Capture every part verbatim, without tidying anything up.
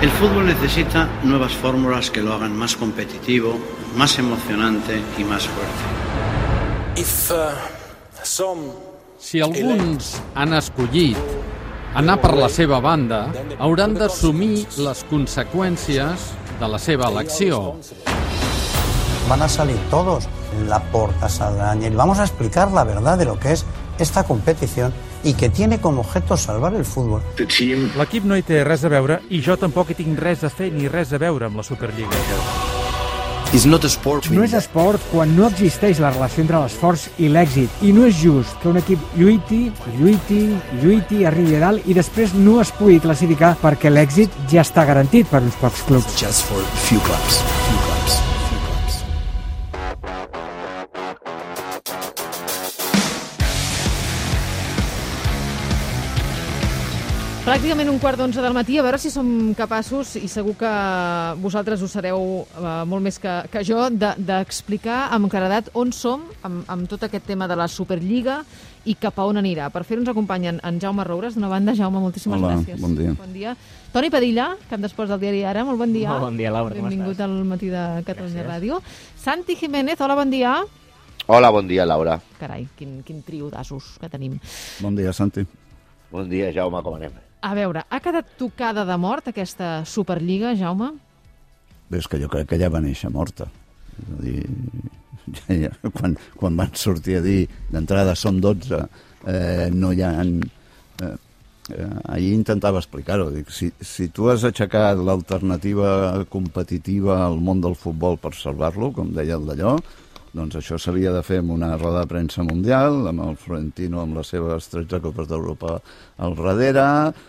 El fútbol necesita nuevas fórmulas que lo hagan más competitivo, más emocionante y más fuerte. If, uh, some... Si alguns han escollit anar per la seva banda, hauran d'assumir les conseqüències de la seva elecció. Van a salir todos. Laporta, Saldaña, y vamos a explicar la verdad de lo que es esta competición y que tiene como objeto salvar el fútbol. L'equip no hi té res a veure i jo tampoc hi tinc res a fer ni res a veure amb la Superliga. No és esport quan no existeix la relació entre l'esforç i l'èxit, i no és just que un equip lluiti, lluiti, lluiti, arribi a dalt i després no es pugui classificar perquè l'èxit ja està garantit per uns pocs clubs. Just for a few clubs. Few clubs. Pràcticament un quart d'onze del matí, a veure si som capaços, i segur que vosaltres ho sereu eh, molt més que, que jo, d'explicar de, amb claredat on som amb, amb tot aquest tema de la Superliga i cap a on anirà. Per fer-ho ens acompanyen en Jaume Roures. D'una banda, Jaume, moltíssimes Hola, gràcies. Bon dia. Bon dia. Toni Padilla, cap d'esports del diari Ara, molt bon dia. Molt bon dia, Laura, benvingut al matí de Catalunya Ràdio. Santi Jiménez, hola, bon dia. Hola, bon dia, Laura. Carai, quin, quin trio d'asos que tenim. Bon dia, Santi. Bon dia, Jaume, com anem? A veure, ha quedat tocada de mort aquesta Superliga, Jaume? Bé, és que jo crec que ja va néixer morta. És a dir, ja, ja, quan, quan van sortir a dir d'entrada som dotze, eh, no hi ha... Eh, eh, ahir intentava explicar-ho. Dic, si, si tu has aixecat l'alternativa competitiva al món del futbol per salvar-lo, com deia el d'allò, doncs això s'havia de fer amb una roda de premsa mundial, amb el Florentino amb les seves tretze Copes d'Europa al darrere,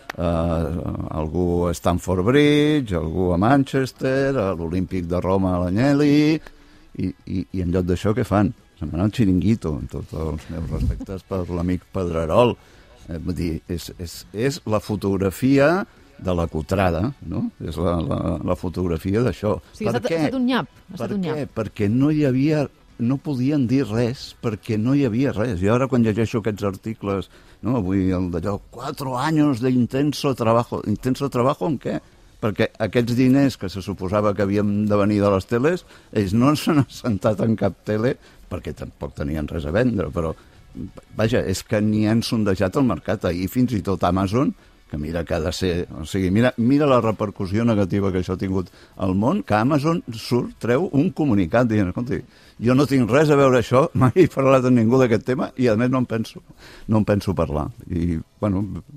eh, algú a Stamford Bridge, algú a Manchester, a l'Olímpic de Roma a l'Anyeli, i, i, i en lloc d'això què fan? Se'n van al xiringuito, amb tots els meus respectes per l'amic Pedrerol. Eh, vull dir, és, és, és la fotografia de la cotrada, no? És la, la, la fotografia d'això. O sigui, ha estat, ha estat un nyap. Ha estat per un què? nyap. Perquè no hi havia... no podien dir res, perquè no hi havia res. I ara quan llegeixo aquests articles, no, avui el d'allò, quatre anys d'intenso trabajo. Intenso trabajo en què? Perquè aquests diners que se suposava que havíem de venir de les teles, ells no s'han assentat en cap tele, perquè tampoc tenien res a vendre, però, vaja, és que ni han sondejat el mercat. Ahir fins i tot Amazon, que mira que ha de ser... O sigui, mira, mira la repercussió negativa que això ha tingut al món, que Amazon surt, treu un comunicat dient, escolta, jo no tinc res a veure això, mai he parlat amb ningú d'aquest tema i a més no en penso, no en penso parlar. I, bueno,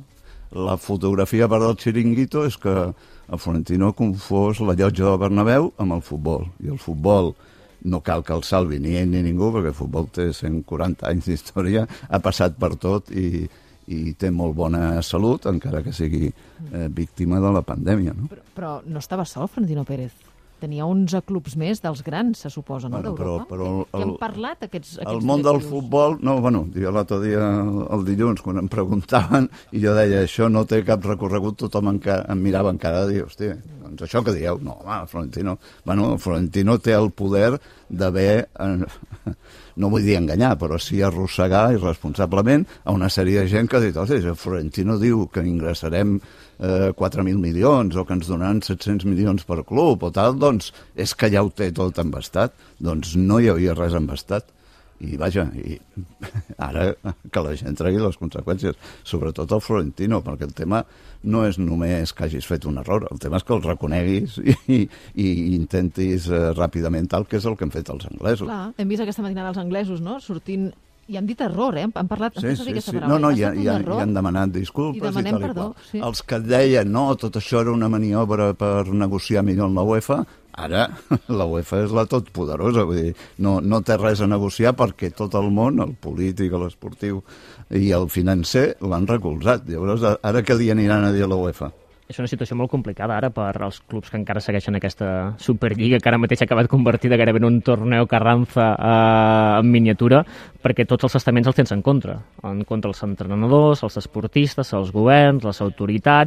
la fotografia per del xiringuito és que el Florentino confós la llotja del Bernabéu amb el futbol. I el futbol no cal que el salvi ni ell ni ningú, perquè el futbol té cent quaranta anys d'història, ha passat per tot i i té molt bona salut, encara que sigui eh, víctima de la pandèmia. No? Però, però no estava sol, Florentino Pérez. Tenia onze clubs més dels grans, se suposa, no, bueno, d'Europa? Però, però que el, han parlat aquests, aquests el món del futbol... No, bueno, jo l'altre dia, el dilluns, quan em preguntaven, i jo deia, això no té cap recorregut, tothom em, em mirava encara i, hòstia, doncs això que dieu? No, home, Florentino... Bueno, Florentino té el poder d'haver... Eh, no vull dir enganyar, però sí arrossegar irresponsablement a una sèrie de gent que ha dit, hòstia, Florentino diu que ingressarem eh, quatre mil milions o que ens donaran set-cents milions per club o tal, doncs és que ja ho té tot embastat. Doncs no hi havia res embastat. I vaja, i ara que la gent tregui les conseqüències, sobretot el Florentino, perquè el tema no és només que hagis fet un error, el tema és que el reconeguis i, i, i intentis eh, ràpidament tal, que és el que han fet els anglesos. Clar, hem vist aquesta matinada els anglesos, no?, sortint... I han dit error, eh? Han parlat... Sí, sí, sí. No, no, i, i, i han demanat disculpes i, i tal i qual. Sí. Els que deien, no, tot això era una maniobra per negociar millor amb la UEFA, ara la UEFA és la totpoderosa, vull dir, no, no té res a negociar perquè tot el món, el polític, l'esportiu i el financer, l'han recolzat. Llavors, ara què li aniran a dir a la UEFA? És una situació molt complicada ara per als clubs que encara segueixen aquesta Superliga, que ara mateix ha acabat convertida gairebé en un torneo Carranza eh, en miniatura, perquè tots els estaments els tens en contra. En contra els entrenadors, els esportistes, els governs, les autoritats,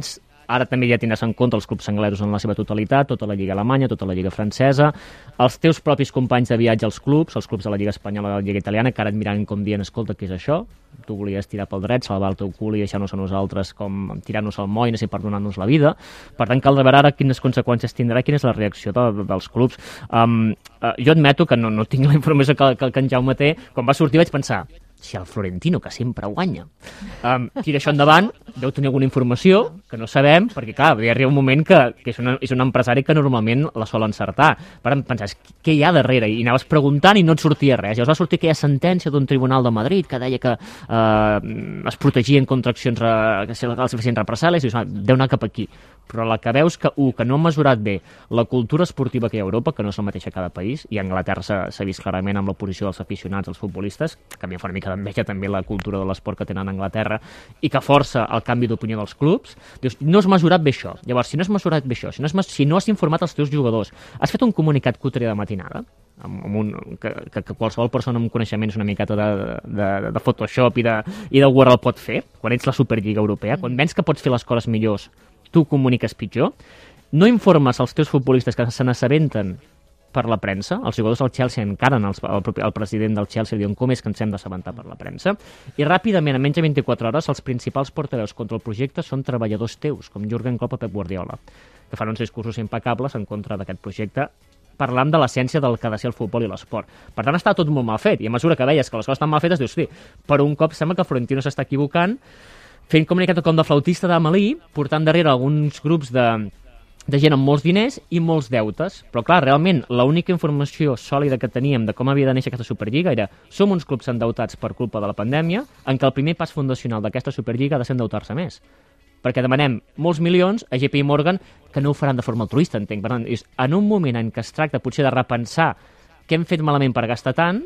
ara també ja tindràs en compte els clubs anglesos en la seva totalitat, tota la Lliga Alemanya, tota la Lliga Francesa, els teus propis companys de viatge als clubs, els clubs de la Lliga Espanyola i la Lliga Italiana, que ara et miren com dient, escolta, què és això? Tu volies tirar pel dret, salvar el teu cul i deixar-nos a nosaltres com tirar-nos al moll i perdonant-nos la vida. Per tant, caldrà veure ara quines conseqüències tindrà, quina és la reacció de, de, dels clubs. Um, uh, jo admeto que no, no tinc la informació que, que, que en Jaume té. Quan va sortir vaig pensar, si el Florentino, que sempre guanya, um, tira això endavant, deu tenir alguna informació que no sabem, perquè clar, hi arriba un moment que, que és, una, és un empresari que normalment la sol encertar. Per tant, pensaves, què hi ha darrere? I anaves preguntant i no et sortia res. Llavors va sortir aquella sentència d'un tribunal de Madrid que deia que eh, es protegien contra accions re, que els feien represàlies, i dius, ah, deu anar cap aquí. Però la que veus que, un, que no han mesurat bé la cultura esportiva que hi ha a Europa, que no és la mateixa a cada país, i a Anglaterra s'ha vist clarament amb l'oposició dels aficionats, els futbolistes, que a mi em fa una mica d'enveja també la cultura de l'esport que tenen a Anglaterra, i que força el canvi d'opinió dels clubs. Dius, no has mesurat bé això. Llavors, si no has mesurat bé això, si no has, si no has informat els teus jugadors, has fet un comunicat cutre de matinada, amb, amb un, que, que, que qualsevol persona amb coneixements una miqueta de, de, de Photoshop i de, i de Word el pot fer, quan ets la Superliga Europea, quan vens que pots fer les coses millors, tu comuniques pitjor, no informes als teus futbolistes que se n'assabenten per la premsa, els jugadors del Chelsea encaren el, el, el president del Chelsea diuen com és que ens hem d'assabentar per la premsa, i ràpidament, en menys de vint-i-quatre hores, els principals portaveus contra el projecte són treballadors teus, com Jürgen Klopp o Pep Guardiola, que fan uns discursos impecables en contra d'aquest projecte, parlant de l'essència del que ha de ser el futbol i l'esport. Per tant, està tot molt mal fet, i a mesura que veies que les coses estan mal fetes, dius, sí, per un cop sembla que Florentino s'està equivocant, fent comunicat com de flautista d'Amelí, portant darrere alguns grups de, de gent amb molts diners i molts deutes. Però clar, realment, l'única informació sòlida que teníem de com havia de néixer aquesta Superliga era som uns clubs endeutats per culpa de la pandèmia, en què el primer pas fundacional d'aquesta Superliga ha de ser endeutar-se més. Perquè demanem molts milions a J P Morgan, que no ho faran de forma altruista, entenc. Per tant, en un moment en què es tracta potser de repensar què hem fet malament per gastar tant,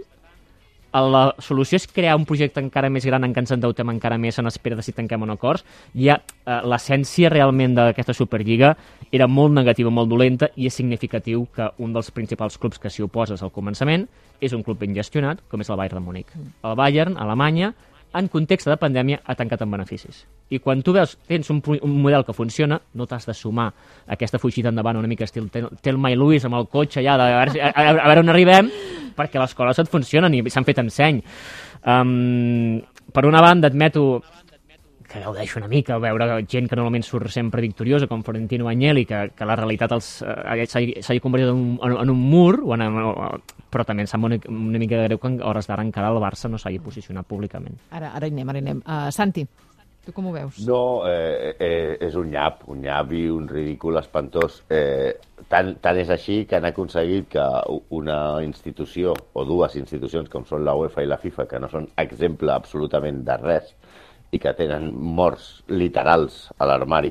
la solució és crear un projecte encara més gran en què ens endeutem encara més en espera de si tanquem un acord. Ja eh, l'essència realment d'aquesta Superliga era molt negativa, molt dolenta, i és significatiu que un dels principals clubs que s'hi oposes al començament és un club ben gestionat, com és el Bayern de Múnich. El Bayern, a Alemanya, en context de pandèmia, ha tancat amb beneficis. I quan tu veus, tens un, un model que funciona, no t'has de sumar aquesta fugida endavant una mica estil Telma i Luis amb el cotxe ja, de, a, veure, a, a veure on arribem, perquè les coses et funcionen i s'han fet amb seny. Um, per una banda, admeto que gaudeixo una mica veure gent que normalment surt sempre victoriosa, com Florentino Agnelli, que, que la realitat eh, s'ha convertit en un, en un mur, o en, però també em sembla una, una mica greu que a hores d'ara encara el Barça no s'hagi posicionat públicament. Ara, ara hi anem, ara hi anem. Uh, Santi, tu com ho veus? No, eh, eh, és un nyap, un nyap i un ridícul espantós. Eh, tant, tant és així que han aconseguit que una institució, o dues institucions, com són la UEFA i la FIFA, que no són exemple absolutament de res, i que tenen morts literals a l'armari,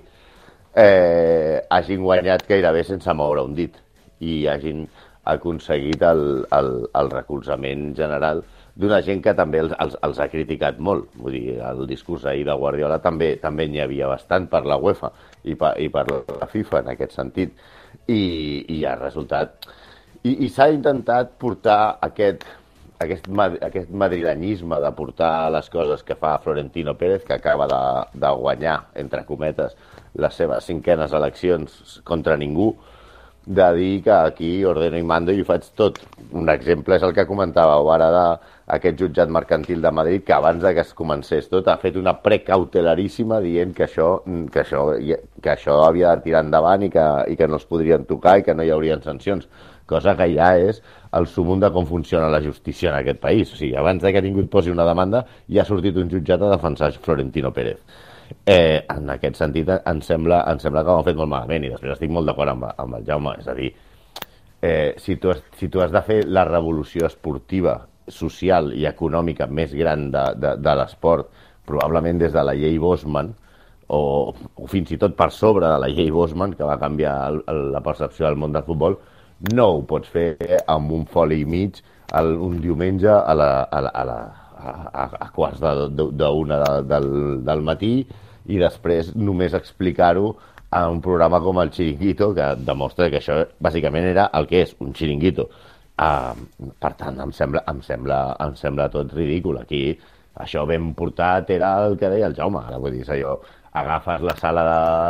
eh, hagin guanyat gairebé sense moure un dit i hagin aconseguit el, el, el recolzament general d'una gent que també els, els, els ha criticat molt. Vull dir, el discurs ahir de Guardiola també també n'hi havia bastant per la UEFA i per, i per la FIFA en aquest sentit, i, i ha resultat... I, i s'ha intentat portar aquest... Aquest, aquest madrilenyisme de portar les coses que fa Florentino Pérez, que acaba de, de guanyar, entre cometes, les seves cinquenes eleccions contra ningú, de dir que aquí ordeno i mando i ho faig tot. Un exemple és el que comentàveu ara d'aquest jutjat mercantil de Madrid, que abans que es comencés tot ha fet una precautelaríssima dient que això, que això, que això havia de tirar endavant i que, i que no es podrien tocar i que no hi haurien sancions. Cosa que ja és el sumum de com funciona la justícia en aquest país. O sigui, abans que ningú et posi una demanda, ja ha sortit un jutjat a defensar Florentino Pérez. Eh, en aquest sentit, em sembla, em sembla que ho han fet molt malament, i després estic molt d'acord amb, amb el Jaume. És a dir, eh, si, tu has, si tu has de fer la revolució esportiva, social i econòmica més gran de, de, de l'esport, probablement des de la llei Bosman, o, o fins i tot per sobre de la llei Bosman, que va canviar el, el, la percepció del món del futbol, no ho pots fer amb un foli i mig el, un diumenge a, la, a, la, a, la, a, a quarts d'una de, de, del, del matí i després només explicar-ho a un programa com el Chiringuito, que demostra que això bàsicament era el que és, un Chiringuito. Uh, per tant, em sembla, em, sembla, em sembla tot ridícul. Aquí això ben portat era el que deia el Jaume. Ara, vull dir, allò, agafes la sala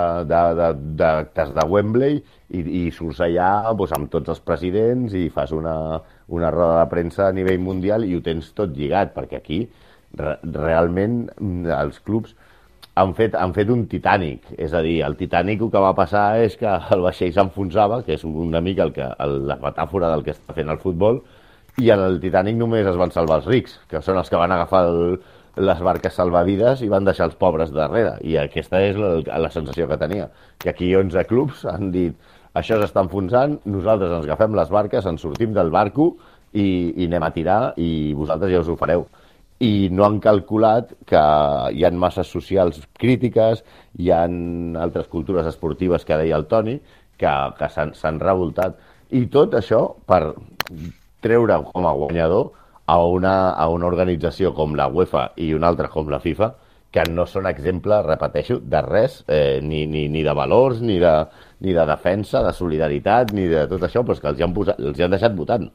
d'actes de, de, de Wembley i, i surts allà doncs, amb tots els presidents i fas una, una roda de premsa a nivell mundial i ho tens tot lligat, perquè aquí re, realment els clubs han fet, han fet un Titanic. És a dir, el Titanic el que va passar és que el vaixell s'enfonsava, que és una mica el que, el, la metàfora del que està fent el futbol, i en el Titanic només es van salvar els rics, que són els que van agafar el, les barques salvavides i van deixar els pobres darrere. I aquesta és la, la sensació que tenia. Que aquí onze clubs han dit això s'està enfonsant, nosaltres ens agafem les barques, ens sortim del barco i, i anem a tirar i vosaltres ja us ho fareu. I no han calculat que hi ha masses socials crítiques, hi ha altres cultures esportives que deia el Toni, que, que s'han revoltat. I tot això per treure com a guanyador a una, a una organització com la UEFA i una altra com la FIFA, que no són exemple, repeteixo, de res, eh, ni, ni, ni de valors, ni de, ni de defensa, de solidaritat, ni de tot això, però és que els hi han, posat, els hi han deixat votant.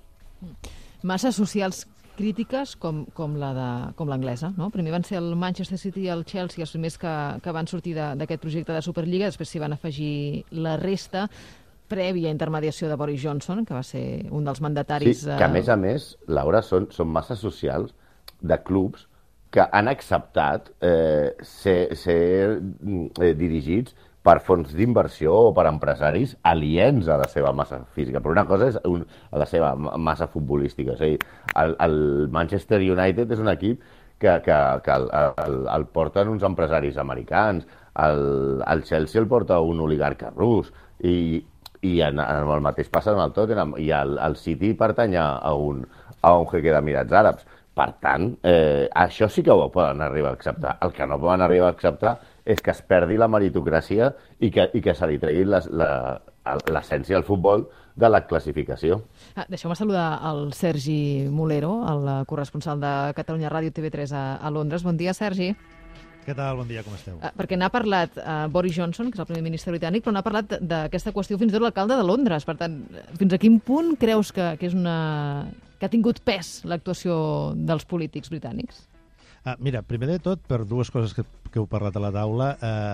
Masses socials crítiques com, com la de, com l'anglesa, no? Primer van ser el Manchester City i el Chelsea els primers que, que van sortir d'aquest projecte de Superliga, després s'hi van afegir la resta, prèvia intermediació de Boris Johnson, que va ser un dels mandataris... Sí, que a més a més, Laura, són, són masses socials de clubs que han acceptat eh, ser, ser eh, dirigits per fons d'inversió o per empresaris aliens a la seva massa física. Però una cosa és un, a la seva massa futbolística. És a dir, el, el Manchester United és un equip que, que, que el, el, el porten uns empresaris americans, el, el Chelsea el porta un oligarca rus, i, i en, en el mateix passa amb el Tottenham, i el, el City pertany a un, a un jeque d'Emirats Àrabs. Per tant, eh, això sí que ho poden arribar a acceptar. El que no poden arribar a acceptar és que es perdi la meritocràcia i que, i que se li tregui l'essència del futbol de la classificació. Ah, deixeu-me saludar el Sergi Molero, el corresponsal de Catalunya Ràdio T V tres a, a Londres. Bon dia, Sergi. Què tal? Bon dia, com esteu? Uh, perquè n'ha parlat uh, Boris Johnson, que és el primer ministre britànic, però n'ha parlat d'aquesta qüestió fins i tot l'alcalde de Londres. Per tant, fins a quin punt creus que, que, és una... que ha tingut pes l'actuació dels polítics britànics? Ah, mira, primer de tot, per dues coses que, que heu parlat a la taula,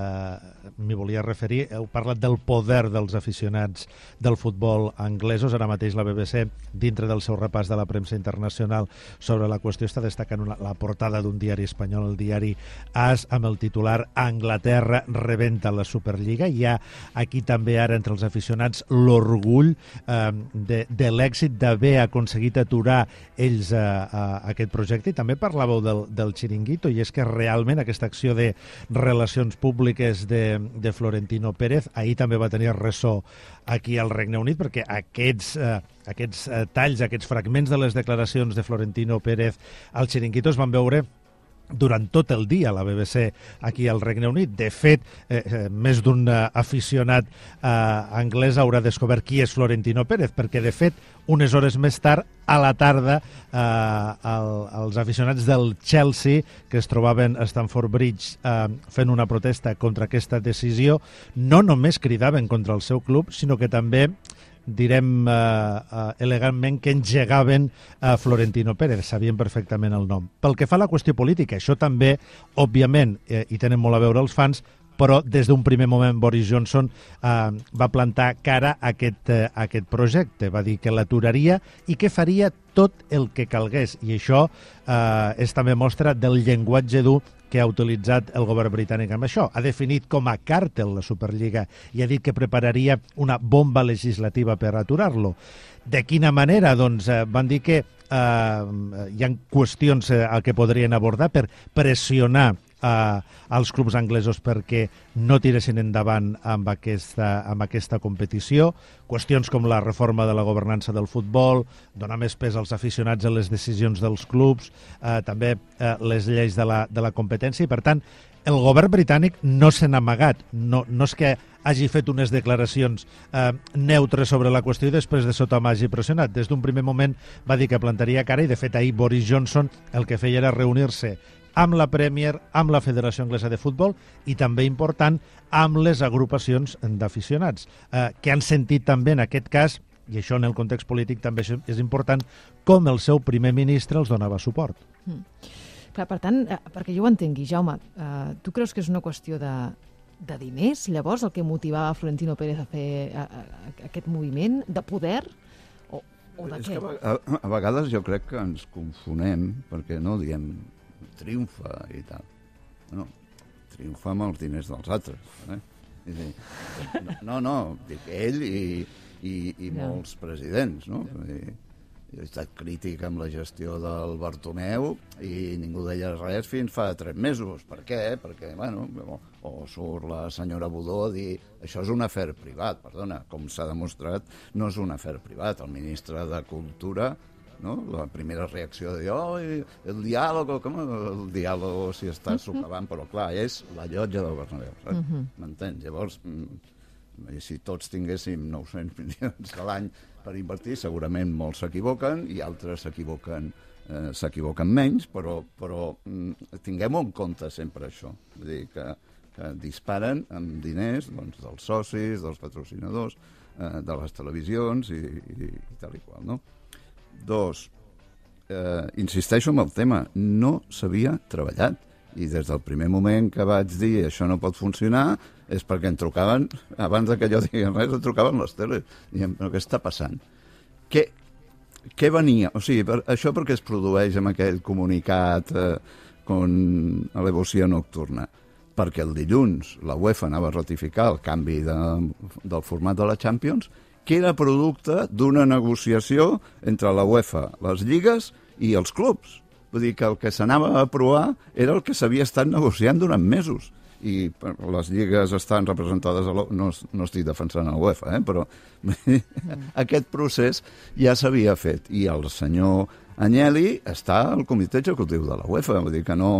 eh, m'hi volia referir. Heu parlat del poder dels aficionats del futbol anglesos. Ara mateix la B B C, dintre del seu repàs de la premsa internacional sobre la qüestió, està destacant una, la portada d'un diari espanyol, el diari AS, amb el titular "Anglaterra rebenta la Superliga". Hi ha aquí també ara entre els aficionats l'orgull eh, de, de l'èxit d'haver aconseguit aturar ells eh, eh, aquest projecte. I també parlàveu del, del Chiringuito, i és que realment aquesta acció de relacions públiques de, de Florentino Pérez ahir també va tenir ressò aquí al Regne Unit, perquè aquests, eh, aquests eh, talls, aquests fragments de les declaracions de Florentino Pérez al Chiringuito es van veure durant tot el dia a la B B C aquí al Regne Unit. De fet, eh, eh, més d'un eh, aficionat eh, anglès haurà descobert qui és Florentino Pérez, perquè, de fet, unes hores més tard, a la tarda, eh, el, els aficionats del Chelsea, que es trobaven a Stamford Bridge eh, fent una protesta contra aquesta decisió, no només cridaven contra el seu club, sinó que també direm eh, eh, elegantment que engegaven a Florentino Pérez, sabien perfectament el nom. Pel que fa a la qüestió política, això també, òbviament, eh, hi tenen molt a veure els fans, però des d'un primer moment Boris Johnson eh, va plantar cara a aquest, eh, a aquest projecte, va dir que l'aturaria i que faria tot el que calgués, i això eh, és també mostra del llenguatge dur que ha utilitzat el govern britànic amb això. Ha definit com a càrtel la Superliga i ha dit que prepararia una bomba legislativa per aturar-lo. De quina manera? Doncs eh, van dir que eh, hi ha qüestions eh, que podrien abordar per pressionar eh, als clubs anglesos perquè no tiressin endavant amb aquesta, amb aquesta competició. Qüestions com la reforma de la governança del futbol, donar més pes als aficionats a les decisions dels clubs, eh, també eh, les lleis de la, de la competència, i per tant el govern britànic no se n'ha amagat, no, no és que hagi fet unes declaracions eh, neutres sobre la qüestió i després de sota m'hagi pressionat. Des d'un primer moment va dir que plantaria cara, i de fet ahir Boris Johnson el que feia era reunir-se amb la Premier, amb la Federació Anglesa de Futbol i també, important, amb les agrupacions d'aficionats, eh, que han sentit també en aquest cas, i això en el context polític també és important, com el seu primer ministre els donava suport. Mm. Clar, per tant, eh, perquè jo ho entengui, Jaume, eh, tu creus que és una qüestió de, de diners, llavors, el que motivava Florentino Pérez a fer a, a, a aquest moviment, de poder, o, o de és què? Que a, a vegades jo crec que ens confonem, perquè no diem triomfa i tal. No, triomfa amb els diners dels altres. Eh? Dir, no, no, dic ell i, i, i ja. molts presidents, no? I, jo he estat crític amb la gestió del Bartomeu i ningú deia res fins fa tres mesos. Per què? Perquè, bueno, o, o surt la senyora Budó a dir això és un afer privat. Perdona, com s'ha demostrat, no és un afer privat. El ministre de Cultura, no? La primera reacció de oh, el diàleg, com el diàleg si està socavant, però clar, és la llotja del Bernabéu, saps? Uh-huh. M'entens? Llavors, si tots tinguéssim nou-cents milions a l'any per invertir, segurament molts s'equivoquen i altres s'equivoquen eh, s'equivoquen menys, però, però mm, tinguem en compte sempre això. Vull dir que, que disparen amb diners doncs, dels socis, dels patrocinadors, eh, de les televisions i, i, i tal i qual, no? Dos, eh, insisteixo en el tema, no s'havia treballat. I des del primer moment que vaig dir això no pot funcionar és perquè em trucaven, abans de que jo digués res, em trucaven les teles. Diem, però què està passant? Què, què venia? O sigui, per, això perquè es produeix amb aquell comunicat eh, con alevosia nocturna. Perquè el dilluns la UEFA anava a ratificar el canvi de, del format de la Champions, que era producte d'una negociació entre la UEFA, les lligues i els clubs. Vull dir que el que s'anava a aprovar era el que s'havia estat negociant durant mesos. I les lligues estan representades a l'UEFA. No, no estic defensant a l'UEFA, eh? Però mm. aquest procés ja s'havia fet. I el senyor Agnelli està al comitè executiu de la UEFA. Vull dir que no...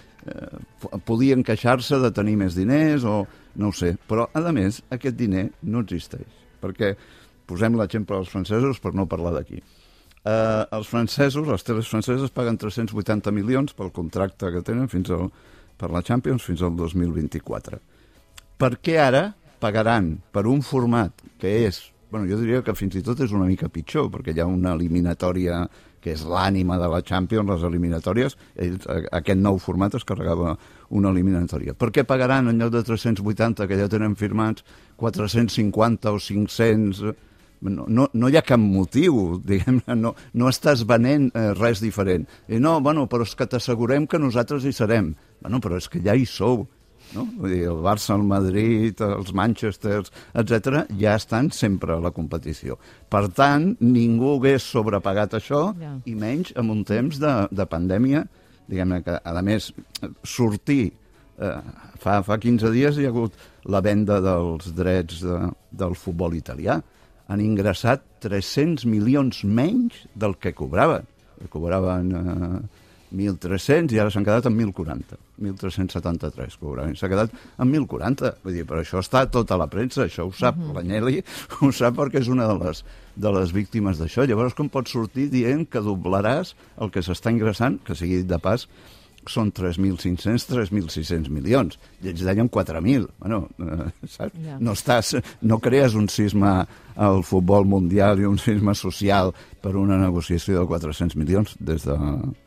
Eh, podien queixar-se de tenir més diners o no ho sé. Però, a més, aquest diner no existeix. Perquè posem l'exemple dels francesos per no parlar d'aquí. Eh, els francesos, les teles franceses, paguen tres-cents vuitanta milions pel contracte que tenen fins al, per la Champions fins al dos mil vint-i-quatre. Per què ara pagaran per un format que és, bueno, jo diria que fins i tot és una mica pitjor, perquè hi ha una eliminatòria que és l'ànima de la Champions, les eliminatòries, ells, aquest nou format es carregava una eliminatòria. Per què pagaran en lloc de tres-cents vuitanta, que ja tenen firmats, quatre-cents cinquanta o cinc-cents... No, no, no hi ha cap motiu, diguem-ne, no, no estàs venent eh, res diferent. I no, bueno, però és que t'assegurem que nosaltres hi serem. Bueno, però és que ja hi sou, no? Vull dir, el Barça, el Madrid, els Manchesters, etcètera, ja estan sempre a la competició. Per tant, ningú hagués sobrepagat això, yeah. I menys en un temps de, de pandèmia, diguem-ne que, a més, sortir... Eh, fa, fa quinze dies hi ha hagut la venda dels drets de, del futbol italià. Han ingressat tres-cents milions menys del que cobraven. Cobraven eh, mil tres-cents i ara s'han quedat en mil quaranta. mil tres-cents setanta-tres cobraven. S'ha quedat en mil quaranta. Vull dir, però això està a tota la premsa, això ho sap. Uh-huh. L'Agnelli ho sap perquè és una de les, de les víctimes d'això. Llavors, com pots sortir dient que doblaràs el que s'està ingressant, que sigui dit de pas, són tres mil cinc-cents, tres mil sis-cents milions. I ells deien quatre mil. Bueno, eh, saps? Yeah. No, estàs, no crees un sisme al futbol mundial i un sisme social per una negociació de quatre-cents milions, des de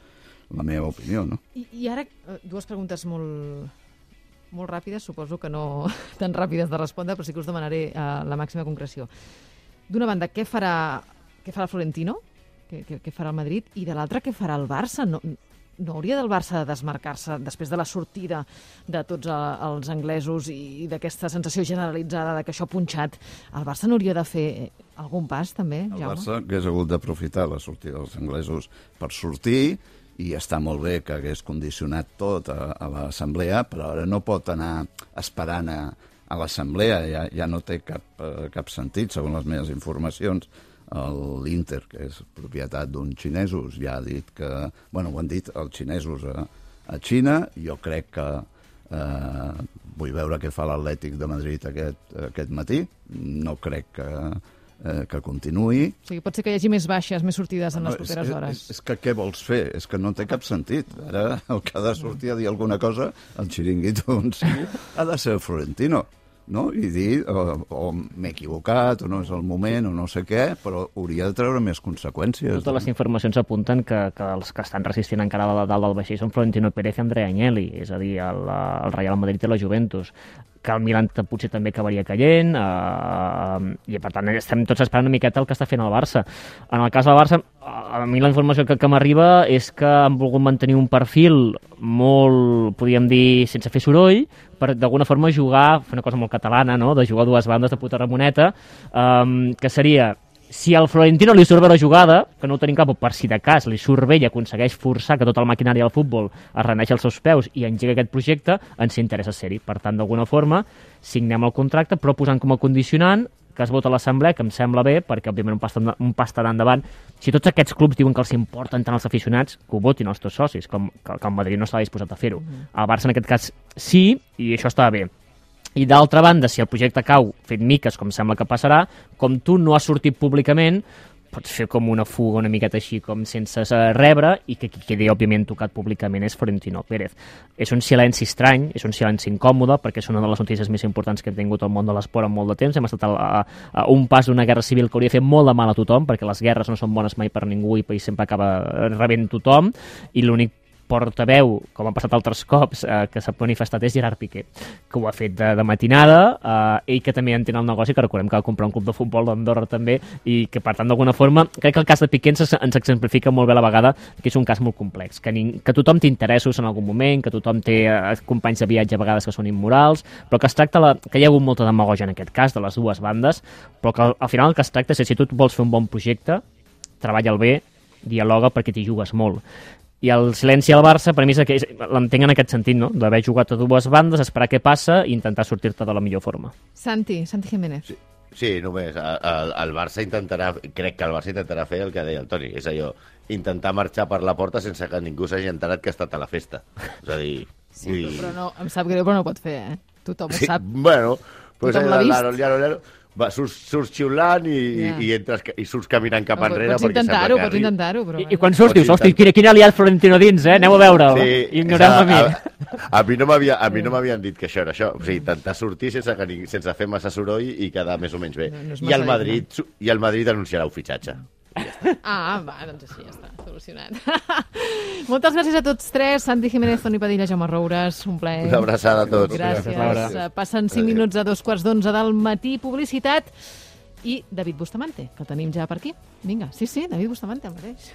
la meva opinió, no? I, i ara, dues preguntes molt, molt ràpides, suposo que no tan ràpides de respondre, però sí que us demanaré uh, la màxima concreció. D'una banda, què farà, què farà Florentino? Què, què, què farà el Madrid? I de l'altra, què farà el Barça? No... No hauria del Barça de desmarcar-se després de la sortida de tots els anglesos i d'aquesta sensació generalitzada de que això ha punxat? El Barça no hauria de fer algun pas, també, el Jaume? El Barça hagués hagut d'aprofitar la sortida dels anglesos per sortir, i està molt bé que hagués condicionat tot a, a l'assemblea, però ara no pot anar esperant a, a l'assemblea, ja, ja no té cap, cap sentit, segons les meves informacions. L'Inter, que és propietat d'uns xinesos, ja ha dit que... Bueno, ho han dit els xinesos a, a Xina. Jo crec que... Eh, vull veure què fa l'Atlètic de Madrid aquest, aquest matí. No crec que, eh, que continuï. O sigui, pot ser que hi hagi més baixes, més sortides en les no, properes és, hores. És, és que què vols fer? És que no té cap sentit. Ara el que ha de sortir a dir alguna cosa, el xiringuito on sigui, ha de ser el Florentino. no? I dir o, o m'he equivocat, o no és el moment, o no sé què, però hauria de treure més conseqüències. Totes les informacions apunten que, que els que estan resistint encara a dalt del vaixell són Florentino Pérez i Andrea Agnelli, és a dir, el, el Real Madrid i la Juventus, que el Milan potser també acabaria caient, eh, i per tant estem tots esperant una miqueta el que està fent el Barça. En el cas del Barça, a mi la informació que, que m'arriba és que han volgut mantenir un perfil molt, podríem dir, sense fer soroll, per d'alguna forma jugar, fer una cosa molt catalana, no?, de jugar a dues bandes de puta ramoneta, um, que seria, si al Florentino li surt bé la jugada, que no ho tenim cap, per si de cas li surt bé i aconsegueix forçar que tota la maquinària del futbol es reneixi als seus peus i engega aquest projecte, ens interessa ser-hi. Per tant, d'alguna forma, signem el contracte, però posant com a condicionant que es vota a l'assemblea, que em sembla bé, perquè òbviament un pas, un pas tan endavant. Si tots aquests clubs diuen que els importen tant els aficionats, que ho votin els teus socis, com que, que el Madrid no estava disposat a fer-ho. El Barça en aquest cas sí, i això estava bé. I d'altra banda, si el projecte cau fet miques, com sembla que passarà, com tu no has sortit públicament, pots fer com una fuga una miqueta així, com sense rebre, i que qui quedi, òbviament, tocat públicament és Florentino Pérez. És un silenci estrany, és un silenci incòmode, perquè és una de les notícies més importants que hem tingut al món de l'esport en molt de temps. Hem estat a, a, a un pas d'una guerra civil que hauria de fer molt de mal a tothom, perquè les guerres no són bones mai per ningú i sempre acaba rebent tothom, i l'únic portaveu, com ha passat altres cops, eh, que s'ha manifestat és Gerard Piqué, que ho ha fet de, de matinada, eh, ell que també entén el negoci, que recordem que va comprar un club de futbol d'Andorra també, i que per tant d'alguna forma, crec que el cas de Piqué ens, ens exemplifica molt bé a la vegada que és un cas molt complex, que, ning, que tothom té interessos en algun moment, que tothom té eh, companys de viatge a vegades que són immorals, però que es tracta, la, que hi ha hagut molta demagogia en aquest cas, de les dues bandes, però que al, al final el que es tracta és que si tu vols fer un bon projecte, treballa el bé, dialoga perquè t'hi jugues molt. I el silenci al Barça, per mi, l'entenc en aquest sentit, no?, d'haver jugat a dues bandes, esperar què passa i intentar sortir-te de la millor forma. Santi, Santi Jiménez. Sí, sí només. El, el Barça intentarà, crec que el Barça intentarà fer el que deia el Toni, és allò, intentar marxar per la porta sense que ningú s'hagi enterat que ha estat a la festa. És a dir... Sí, i... però no, em sap greu, però no ho pot fer, eh? Tothom ho sí, sap. Bueno, pues tothom l'ha vist. Llaro, llaro, va, surts, surts xiulant i, yeah. i, i, entres, i surts caminant cap no, enrere. Pots intentar-ho, pots intentar-ho. Però... I, I quan surts dius, hosti, quina, quina aliat Florentino dins, eh? Aneu a veure'l. Sí, ignorem-me a mi. A, a mi no m'havien dit que això era això. O sigui, intentar sortir sense, que, sense fer massa soroll i quedar més o menys bé. No, no I, el Madrid, I el Madrid anunciarà un fitxatge. Ah, va, doncs així ja està, solucionat. Moltes gràcies a tots tres, Santi Jiménez, Toni Padilla, Jaume Roures, un plaer. Una abraçada a tots. Gràcies. gràcies Passen cinc minuts a dos quarts d'onze del matí, publicitat, i David Bustamante, que el tenim ja per aquí. Vinga, sí, sí, David Bustamante, el mateix.